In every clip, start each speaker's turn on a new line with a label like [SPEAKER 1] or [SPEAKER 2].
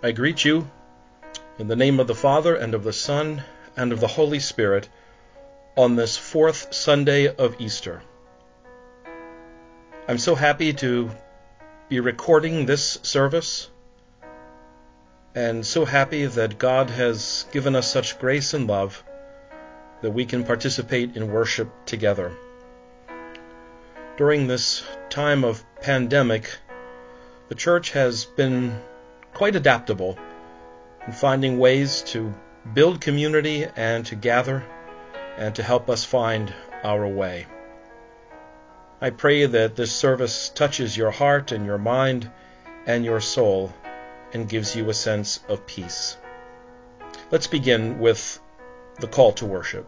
[SPEAKER 1] I greet you in the name of the Father, and of the Son, and of the Holy Spirit, on this fourth Sunday of Easter. I'm so happy to be recording this service, and so happy that God has given us such grace and love that we can participate in worship together. During this time of pandemic, the Church has been quite adaptable in finding ways to build community and to gather and to help us find our way. I pray that this service touches your heart and your mind and your soul and gives you a sense of peace. Let's begin with the call to worship.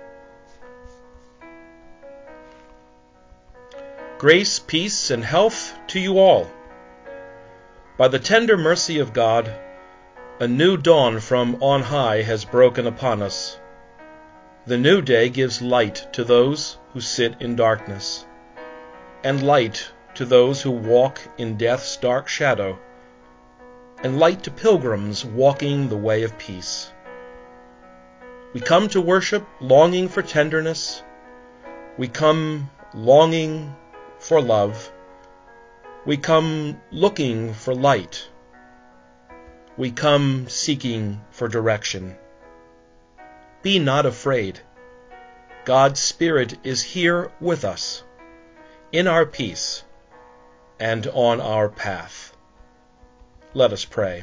[SPEAKER 1] Grace, peace, and health to you all. By the tender mercy of God, a new dawn from on high has broken upon us. The new day gives light to those who sit in darkness, and light to those who walk in death's dark shadow, and light to pilgrims walking the way of peace. We come to worship longing for tenderness. We come longing for love. We come looking for light. We come seeking for direction. Be not afraid. God's Spirit is here with us, in our peace, and on our path. Let us pray.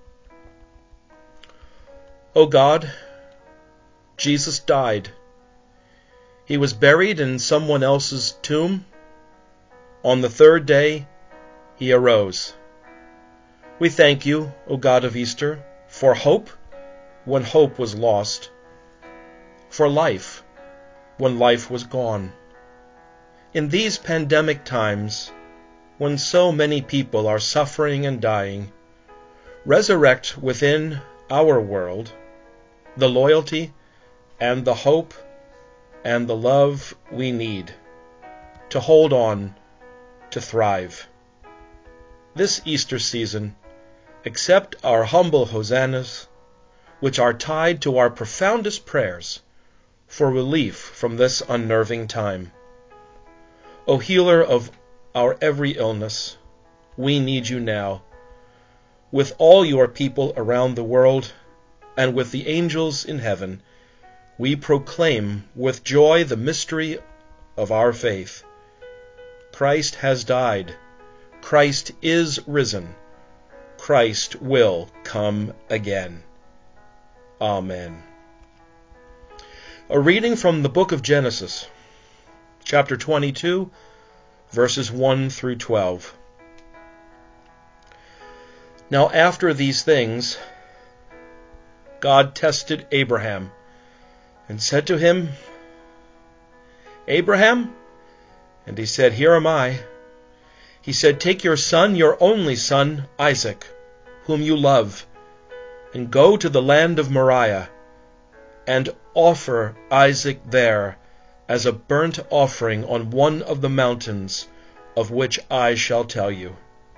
[SPEAKER 1] O God, Jesus died. He was buried in someone else's tomb. On the third day, he arose. We thank you, O God of Easter, for hope when hope was lost, for life when life was gone. In these pandemic times, when so many people are suffering and dying, resurrect within our world the loyalty and the hope and the love we need to hold on, to thrive. This Easter season, accept our humble hosannas, which are tied to our profoundest prayers for relief from this unnerving time. O healer of our every illness, we need you now. With all your people around the world, and with the angels in heaven, we proclaim with joy the mystery of our faith. Christ has died. Christ is risen. Christ will come again. Amen. A reading from the book of Genesis, chapter 22, verses 1 through 12. Now after these things, God tested Abraham and said to him, Abraham? And he said, Here am I. He said, Take your son, your only son, Isaac, whom you love, and go to the land of Moriah, and offer Isaac there as a burnt offering on one of the mountains of which I shall tell you.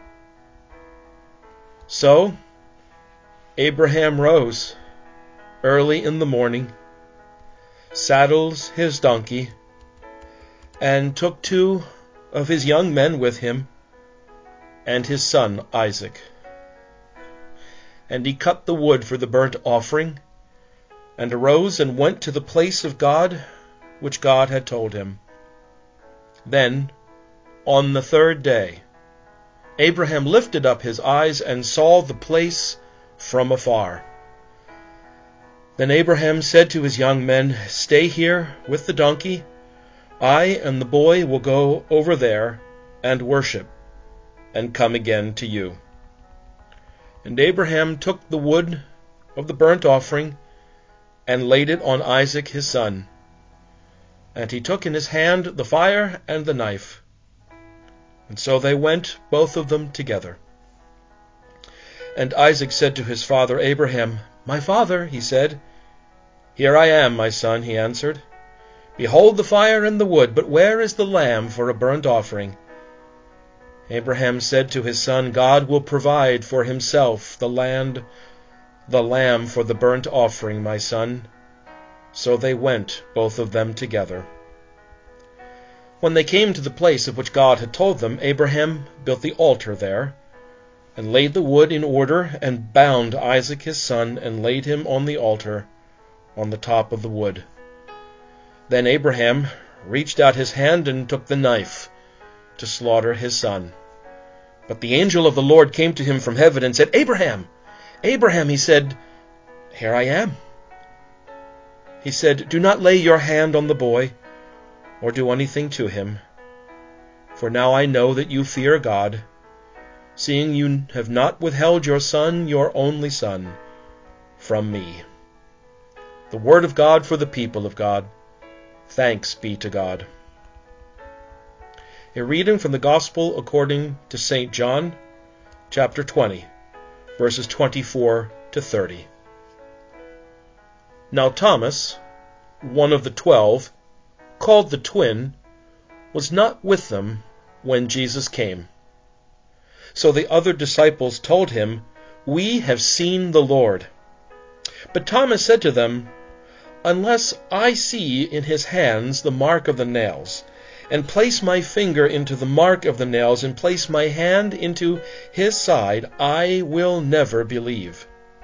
[SPEAKER 1] So Abraham rose early in the morning, saddled his donkey, and took 2 of his young men with him, and his son Isaac. And he cut the wood for the burnt offering, and arose and went to the place of God, which God had told him. Then, on the third day, Abraham lifted up his eyes and saw the place from afar. Then Abraham said to his young men, Stay here with the donkey. I and the boy will go over there and worship, and come again to you. And Abraham took the wood of the burnt offering, and laid it on Isaac his son. And he took in his hand the fire and the knife. And so they went, both of them together. And Isaac said to his father Abraham, My father, he said. Here I am, my son, he answered. Behold the fire and the wood, but where is the lamb for a burnt offering? Abraham said to his son, God will provide for himself the lamb for the burnt offering, my son. So they went, both of them together. When they came to the place of which God had told them, Abraham built the altar there, and laid the wood in order, and bound Isaac his son, and laid him on the altar on the top of the wood. Then Abraham reached out his hand and took the knife to slaughter his son. But the angel of the Lord came to him from heaven and said, Abraham! Abraham, he said, Here I am. He said, Do not lay your hand on the boy, or do anything to him. For now I know that you fear God, seeing you have not withheld your son, your only son, from me. The word of God for the people of God. Thanks be to God. A reading from the Gospel according to St. John, chapter 20, verses 24 to 30. Now Thomas, one of the 12, called the twin, was not with them when Jesus came. So the other disciples told him, We have seen the Lord. But Thomas said to them, Unless I see in his hands the mark of the nails, and place my finger into the mark of the nails, and place my hand into his side, I will never believe.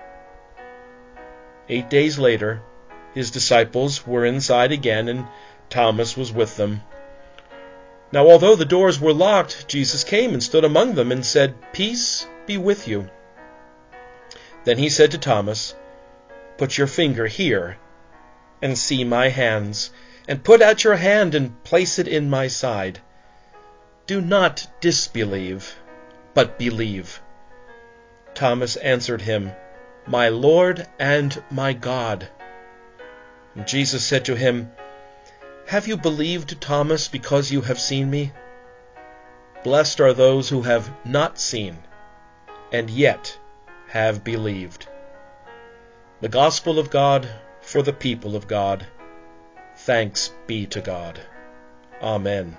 [SPEAKER 1] 8 days later, his disciples were inside again, and Thomas was with them. Now, although the doors were locked, Jesus came and stood among them and said, Peace be with you. Then he said to Thomas, Put your finger here and see my hands, and put out your hand and place it in my side. Do not disbelieve, but believe. Thomas answered him, My Lord and my God. And Jesus said to him, Have you believed, Thomas, because you have seen me? Blessed are those who have not seen, and yet have believed. The Gospel of God for the people of God. Thanks be to God. Amen.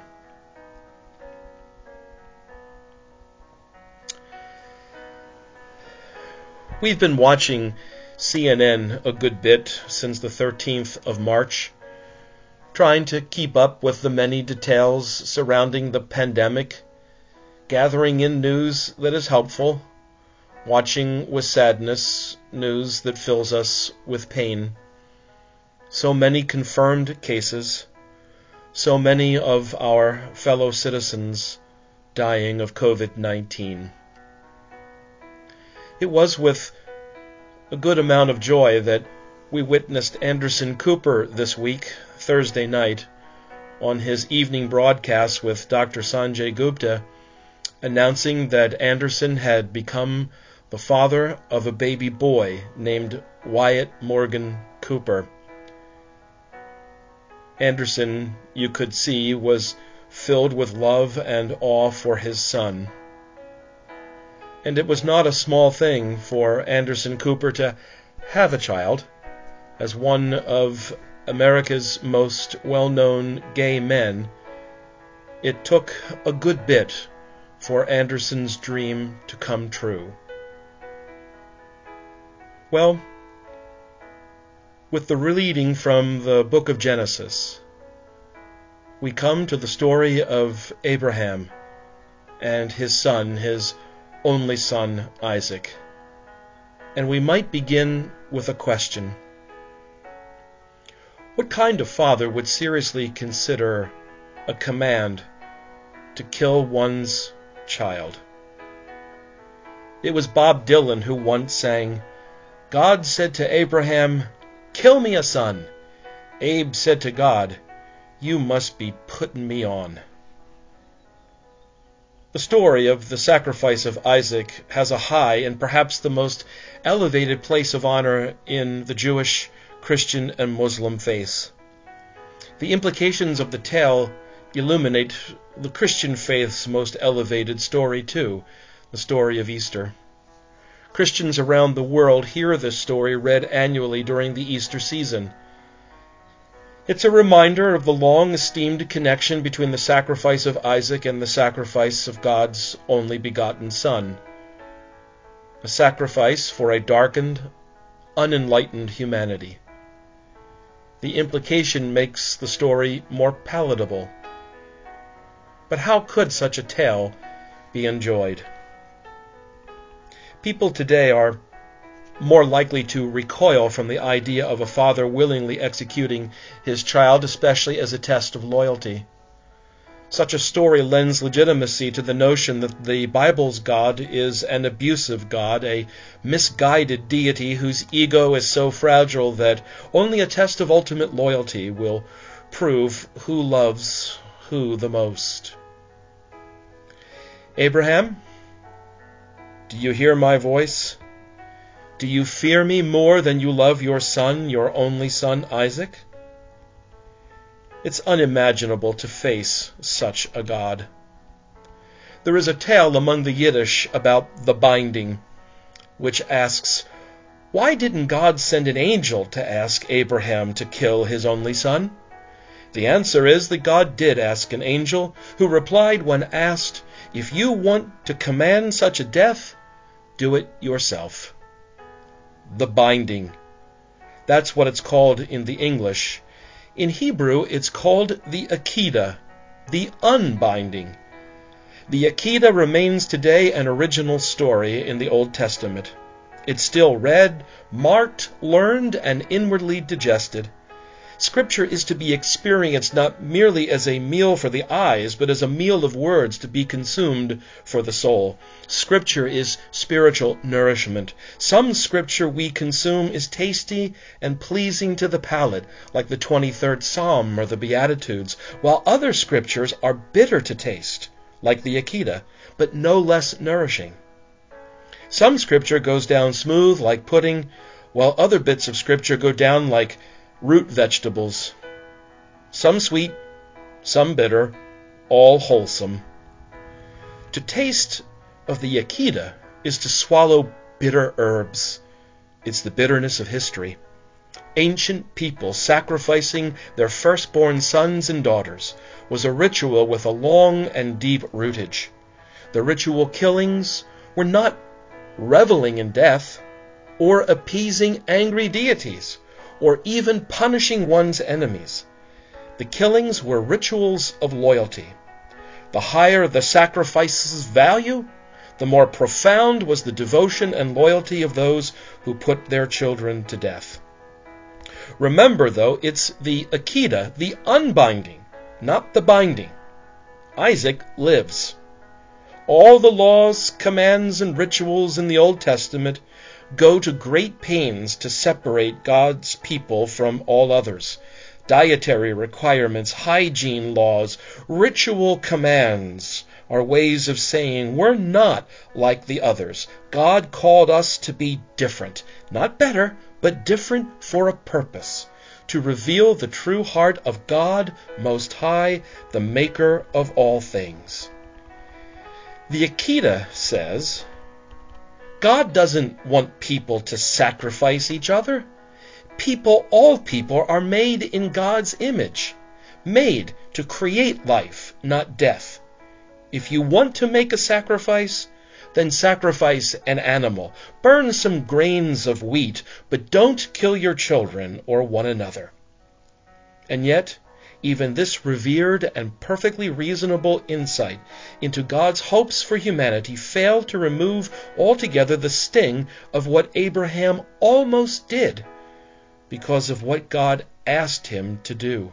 [SPEAKER 1] We've been watching CNN a good bit since the 13th of March, trying to keep up with the many details surrounding the pandemic, gathering in news that is helpful, watching with sadness news that fills us with pain. So many confirmed cases, so many of our fellow citizens dying of COVID-19. It was with a good amount of joy that we witnessed Anderson Cooper this week, Thursday night, on his evening broadcast with Dr. Sanjay Gupta, announcing that Anderson had become the father of a baby boy named Wyatt Morgan Cooper. Anderson, you could see, was filled with love and awe for his son. And it was not a small thing for Anderson Cooper to have a child. As one of America's most well-known gay men, it took a good bit for Anderson's dream to come true. Well, with the reading from the book of Genesis, we come to the story of Abraham and his son, his only son, Isaac. And we might begin with a question. What kind of father would seriously consider a command to kill one's child? It was Bob Dylan who once sang, God said to Abraham, Kill me a son. Abe said to God, You must be putting me on. The story of the sacrifice of Isaac has a high and perhaps the most elevated place of honor in the Jewish, Christian, and Muslim faiths. The implications of the tale illuminate the Christian faith's most elevated story too, the story of Easter. Christians around the world hear this story read annually during the Easter season. It's a reminder of the long-esteemed connection between the sacrifice of Isaac and the sacrifice of God's only begotten Son. A sacrifice for a darkened, unenlightened humanity. The implication makes the story more palatable. But how could such a tale be enjoyed? People today are more likely to recoil from the idea of a father willingly executing his child, especially as a test of loyalty. Such a story lends legitimacy to the notion that the Bible's God is an abusive God, a misguided deity whose ego is so fragile that only a test of ultimate loyalty will prove who loves who the most. Abraham, do you hear my voice? Do you fear me more than you love your son, your only son, Isaac? It's unimaginable to face such a God. There is a tale among the Yiddish about the binding, which asks, why didn't God send an angel to ask Abraham to kill his only son? The answer is that God did ask an angel, who replied when asked, if you want to command such a death, do it yourself. The binding. That's what it's called in the English. In Hebrew, it's called the Akedah, the unbinding. The Akedah remains today an original story in the Old Testament. It's still read, marked, learned, and inwardly digested. Scripture is to be experienced not merely as a meal for the eyes, but as a meal of words to be consumed for the soul. Scripture is spiritual nourishment. Some Scripture we consume is tasty and pleasing to the palate, like the 23rd Psalm or the Beatitudes, while other Scriptures are bitter to taste, like the Akedah, but no less nourishing. Some Scripture goes down smooth, like pudding, while other bits of Scripture go down like root vegetables, some sweet, some bitter, all wholesome. To taste of the Akedah is to swallow bitter herbs. It's the bitterness of history. Ancient people sacrificing their firstborn sons and daughters was a ritual with a long and deep rootage. The ritual killings were not reveling in death or appeasing angry deities, or even punishing one's enemies. The killings were rituals of loyalty. The higher the sacrifice's value, the more profound was the devotion and loyalty of those who put their children to death. Remember, though, it's the Akedah, the unbinding, not the binding. Isaac lives. All the laws, commands, and rituals in the Old Testament go to great pains to separate God's people from all others. Dietary requirements, hygiene laws, ritual commands are ways of saying we're not like the others. God called us to be different, not better, but different for a purpose, to reveal the true heart of God Most High, the Maker of all things. The Akedah says, God doesn't want people to sacrifice each other. All people are made in God's image, made to create life, not death. If you want to make a sacrifice, then sacrifice an animal. Burn some grains of wheat, but don't kill your children or one another. And yet, even this revered and perfectly reasonable insight into God's hopes for humanity failed to remove altogether the sting of what Abraham almost did because of what God asked him to do.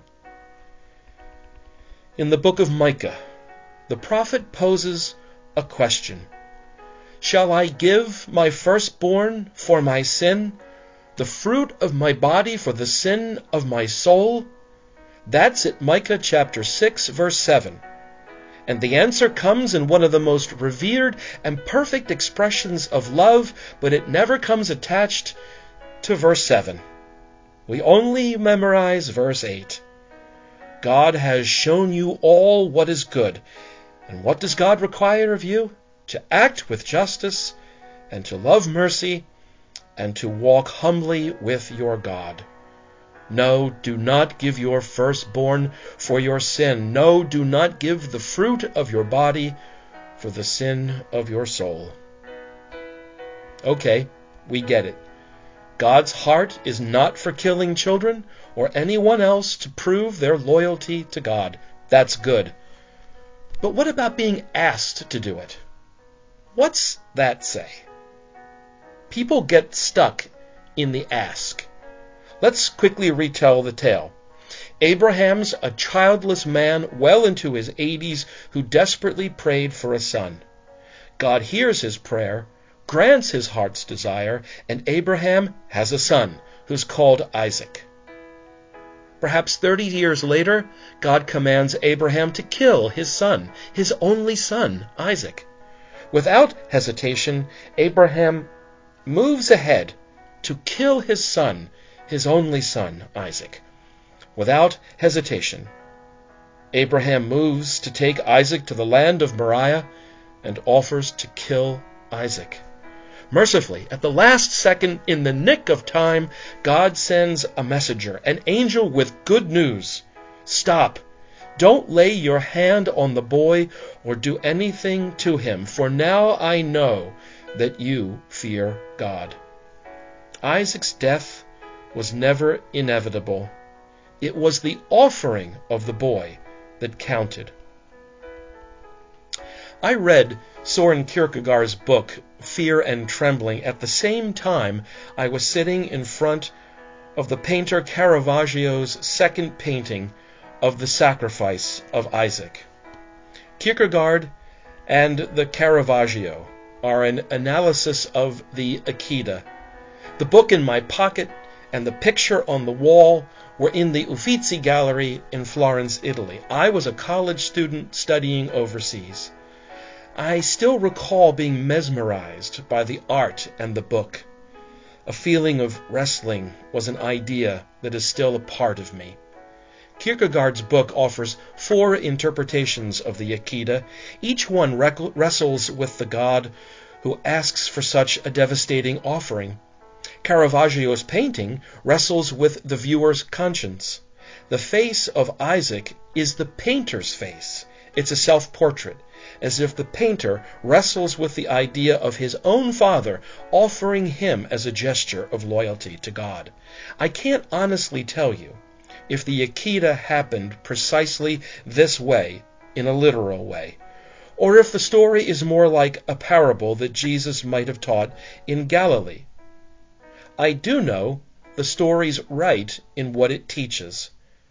[SPEAKER 1] In the book of Micah, the prophet poses a question. Shall I give my firstborn for my sin, the fruit of my body for the sin of my soul? That's at Micah chapter 6, verse 7. And the answer comes in one of the most revered and perfect expressions of love, but it never comes attached to verse 7. We only memorize verse 8. God has shown you all what is good. And what does God require of you? To act with justice, and to love mercy, and to walk humbly with your God. No, do not give your firstborn for your sin. No, do not give the fruit of your body for the sin of your soul. Okay, we get it. God's heart is not for killing children or anyone else to prove their loyalty to God. That's good. But what about being asked to do it? What's that say? People get stuck in the ask. Let's quickly retell the tale. Abraham's a childless man well into his 80s who desperately prayed for a son. God hears his prayer, grants his heart's desire, and Abraham has a son who's called Isaac. Perhaps 30 years later, God commands Abraham to kill his son, his only son, Isaac. Without hesitation, Abraham moves ahead to kill his son, his only son, Isaac. Without hesitation, Abraham moves to take Isaac to the land of Moriah and offers to kill Isaac. Mercifully, at the last second, in the nick of time, God sends a messenger, an angel with good news. Stop. Don't lay your hand on the boy or do anything to him, for now I know that you fear God. Isaac's death was never inevitable. It was the offering of the boy that counted. I read Soren Kierkegaard's book, Fear and Trembling, at the same time I was sitting in front of the painter Caravaggio's second painting of the sacrifice of Isaac. Kierkegaard and the Caravaggio are an analysis of the Akedah. The book in my pocket and the picture on the wall were in the Uffizi Gallery in Florence, Italy. I was a college student studying overseas. I still recall being mesmerized by the art and the book. A feeling of wrestling was an idea that is still a part of me. Kierkegaard's book offers 4 interpretations of the Akedah. Each one wrestles with the God who asks for such a devastating offering. Caravaggio's painting wrestles with the viewer's conscience. The face of Isaac is the painter's face. It's a self-portrait, as if the painter wrestles with the idea of his own father offering him as a gesture of loyalty to God. I can't honestly tell you if the Akedah happened precisely this way, in a literal way, or if the story is more like a parable that Jesus might have taught in Galilee. I do know the story's right in what it teaches.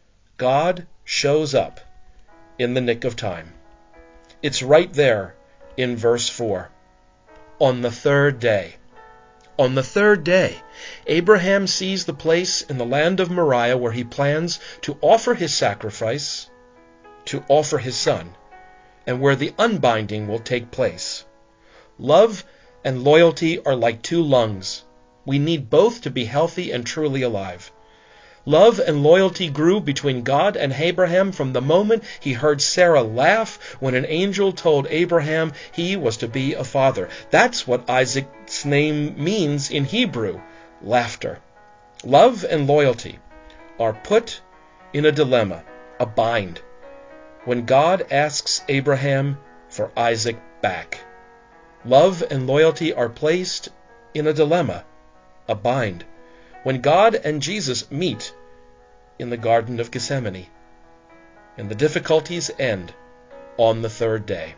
[SPEAKER 1] God shows up in the nick of time. It's right there in verse 4. On the 3rd day. On the 3rd day, Abraham sees the place in the land of Moriah where he plans to offer his sacrifice, to offer his son, and where the unbinding will take place. Love and loyalty are like 2 lungs. We need both to be healthy and truly alive. Love and loyalty grew between God and Abraham from the moment he heard Sarah laugh when an angel told Abraham he was to be a father. That's what Isaac's name means in Hebrew, laughter. Love and loyalty are put in a dilemma, a bind, when God asks Abraham for Isaac back. Love and loyalty are placed in a dilemma, a bind, when God and Jesus meet in the Garden of Gethsemane, and the difficulties end on the 3rd day.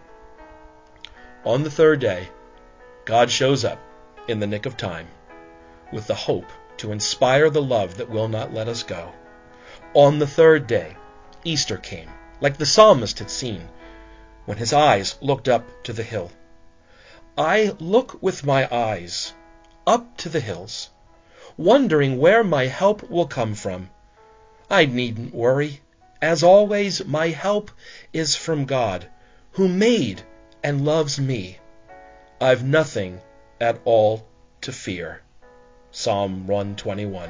[SPEAKER 1] On the 3rd day, God shows up in the nick of time with the hope to inspire the love that will not let us go. On the 3rd day, Easter came, like the psalmist had seen when his eyes looked up to the hill. I look with my eyes up to the hills, wondering where my help will come from. I needn't worry. As always, my help is from God, who made and loves me. I've nothing at all to fear. Psalm 121.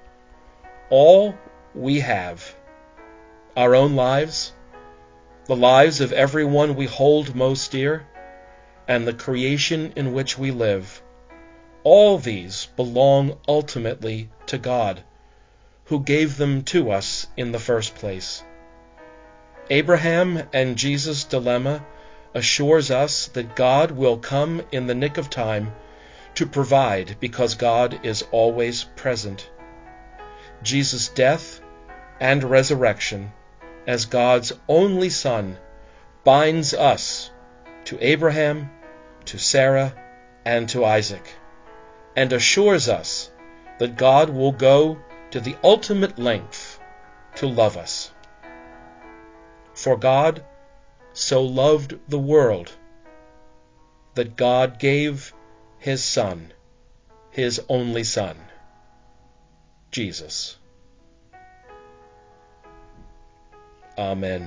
[SPEAKER 1] All we have, our own lives, the lives of everyone we hold most dear, and the creation in which we live, all these belong ultimately to God, who gave them to us in the first place. Abraham and Jesus' dilemma assures us that God will come in the nick of time to provide because God is always present. Jesus' death and resurrection as God's only Son binds us to Abraham, to Sarah, and to Isaac, and assures us that God will go to the ultimate length to love us. For God so loved the world that God gave his Son, his only Son, Jesus. Amen.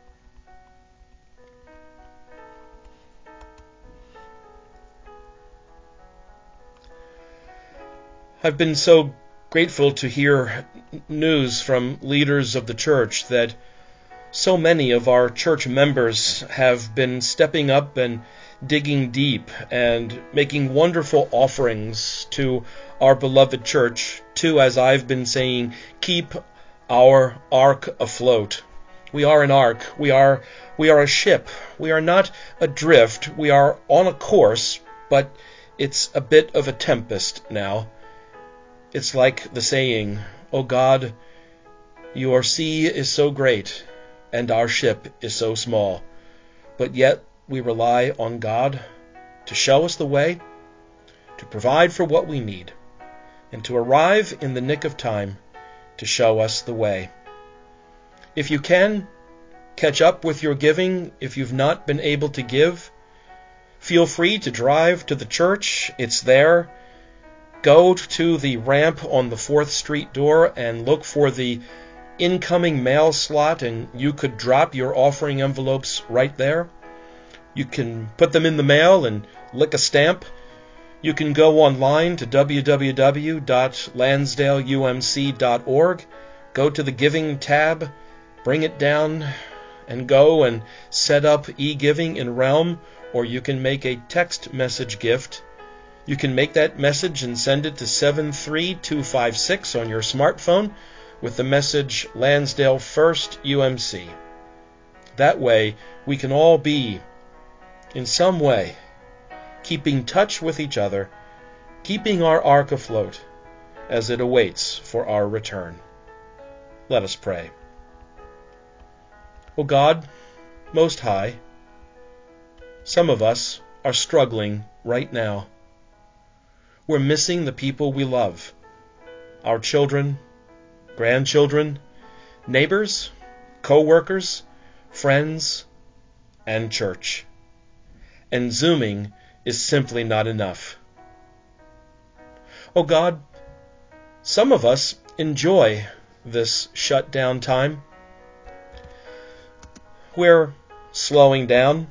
[SPEAKER 1] I've been so grateful to hear news from leaders of the church that so many of our church members have been stepping up and digging deep and making wonderful offerings to our beloved church to, as I've been saying, keep our ark afloat. We are an ark. We are a ship. We are not adrift. We are on a course, but it's a bit of a tempest now. It's like the saying, "O God, your sea is so great, and our ship is so small." But yet we rely on God to show us the way, to provide for what we need, and to arrive in the nick of time to show us the way. If you can, catch up with your giving if you've not been able to give. Feel free to drive to the church. It's there. Go to the ramp on the 4th Street door and look for the incoming mail slot, and you could drop your offering envelopes right there. You can put them in the mail and lick a stamp. You can go online to www.lansdaleumc.org, go to the Giving tab, bring it down, and go and set up e-giving in Realm, or you can make a text message gift. You can make that message and send it to 73256 on your smartphone with the message Lansdale First UMC. That way, we can all be, in some way, keeping touch with each other, keeping our ark afloat as it awaits for our return. Let us pray. O God, Most High, some of us are struggling right now. We're missing the people we love, our children, grandchildren, neighbors, co-workers, friends, and church. And Zooming is simply not enough. Oh God, some of us enjoy this shutdown time. We're slowing down.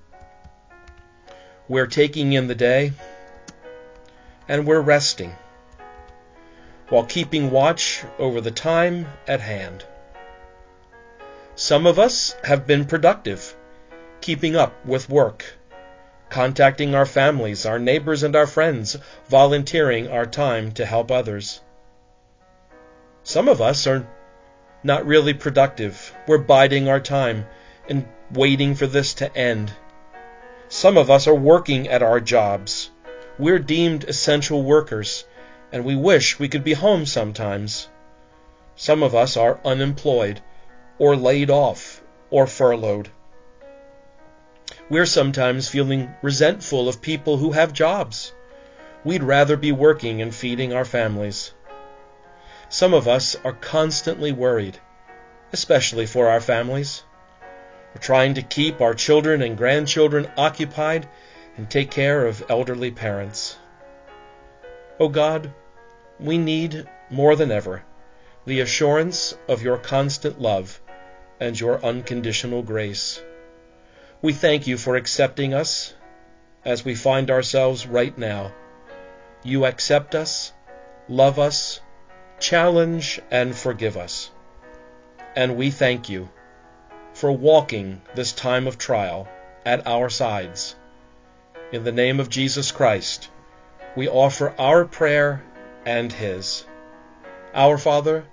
[SPEAKER 1] We're taking in the day. And we're resting while keeping watch over the time at hand. Some of us have been productive, keeping up with work, contacting our families, our neighbors, and our friends, volunteering our time to help others. Some of us are not really productive. We're biding our time and waiting for this to end. Some of us are working at our jobs. We're deemed essential workers, and we wish we could be home sometimes. Some of us are unemployed, or laid off, or furloughed. We're sometimes feeling resentful of people who have jobs. We'd rather be working and feeding our families. Some of us are constantly worried, especially for our families. We're trying to keep our children and grandchildren occupied and take care of elderly parents. Oh God, we need more than ever the assurance of your constant love and your unconditional grace. We thank you for accepting us as we find ourselves right now. You accept us, love us, challenge, and forgive us. And we thank you for walking this time of trial at our sides. In the name of Jesus Christ, we offer our prayer and His. Our Father,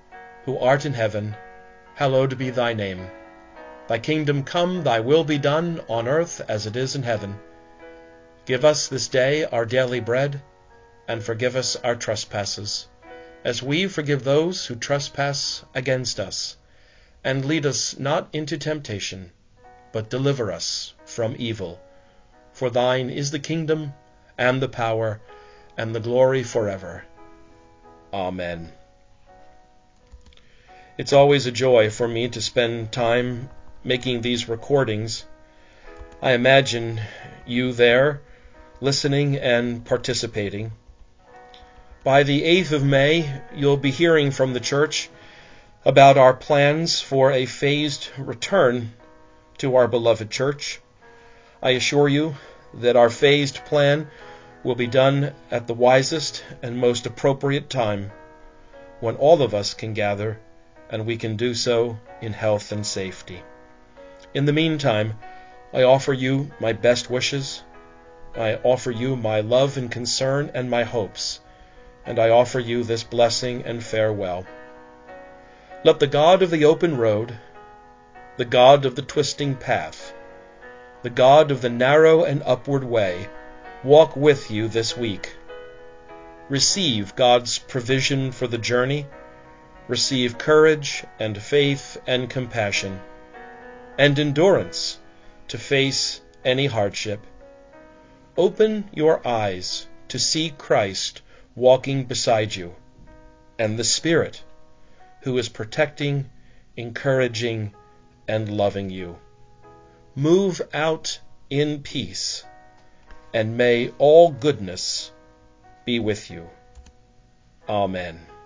[SPEAKER 1] who art in heaven, hallowed be thy name. Thy kingdom come, thy will be done, on earth as it is in heaven. Give us this day our daily bread, and forgive us our trespasses, as we forgive those who trespass against us. And lead us not into temptation, but deliver us from evil. For thine is the kingdom, and the power, and the glory forever. Amen. It's always a joy for me to spend time making these recordings. I imagine you there, listening and participating. By the 8th of May, you'll be hearing from the church about our plans for a phased return to our beloved church. I assure you that our phased plan will be done at the wisest and most appropriate time, when all of us can gather, and we can do so in health and safety. In the meantime, I offer you my best wishes. I offer you my love and concern and my hopes, and I offer you this blessing and farewell. Let the God of the open road, the God of the twisting path, the God of the narrow and upward way, walk with you this week. Receive God's provision for the journey. Receive courage and faith and compassion, and endurance to face any hardship. Open your eyes to see Christ walking beside you, and the Spirit who is protecting, encouraging, and loving you. Move out in peace, and may all goodness be with you. Amen.